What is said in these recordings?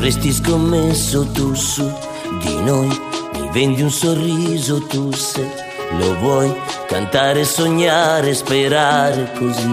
avresti scommesso tu su di noi, mi vendi un sorriso tu se lo vuoi, cantare, sognare, sperare così.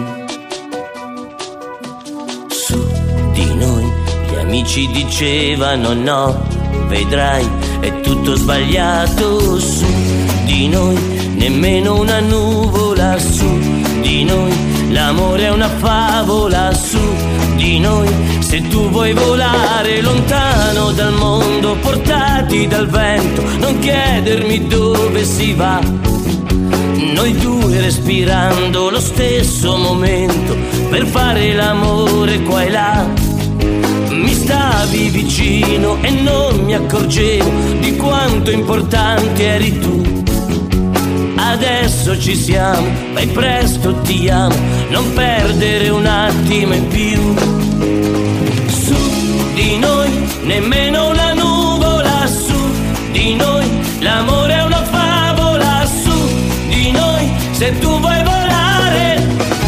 Su di noi gli amici dicevano no, vedrai è tutto sbagliato. Su di noi nemmeno una nuvola, su di noi l'amore è una favola. Su di noi se tu vuoi volare lontano dal mondo, portati dal vento, non chiedermi dove si va. Noi due respirando lo stesso momento per fare l'amore qua e là. Mi stavi vicino e non mi accorgevo di quanto importante eri tu. Adesso ci siamo, vai presto, ti amo, non perdere un attimo in più. Su di noi nemmeno una nuvola, su di noi l'amore è una favola. Su di noi se tu vuoi volare.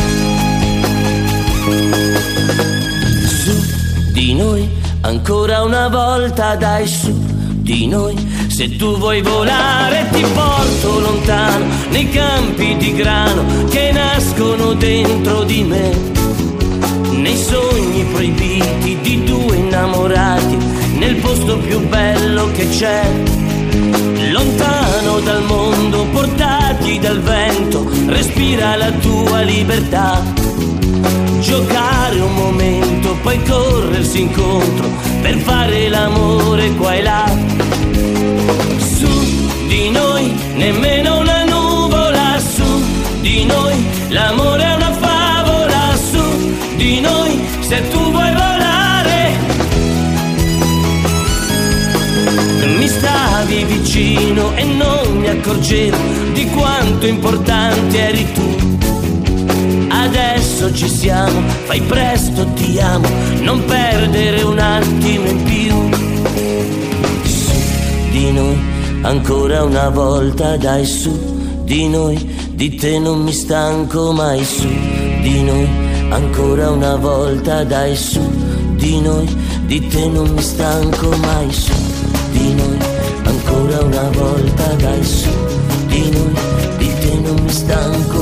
Su di noi ancora una volta, dai, su di noi se tu vuoi volare ti porto lontano nei campi di grano che nascono dentro di me, nei sogni proibiti di due innamorati, nel posto più bello che c'è. Lontano dal mondo, portati dal vento, respira la tua libertà. Giocare un momento, poi corrersi incontro per fare l'amore qua e là. Su di noi nemmeno una nuvola, su di noi l'amore è una favola. Su di noi se tu vuoi volare. Mi stavi vicino e non mi accorgevo di quanto importante eri tu. Adesso ci siamo, fai presto, ti amo, non perdere un attimo in più. Su di noi ancora una volta, dai, su di noi, di te non mi stanco mai. Su di noi ancora una volta, dai, su di noi, di te non mi stanco mai. Su di noi ancora una volta, dai, su di noi, di te non mi stanco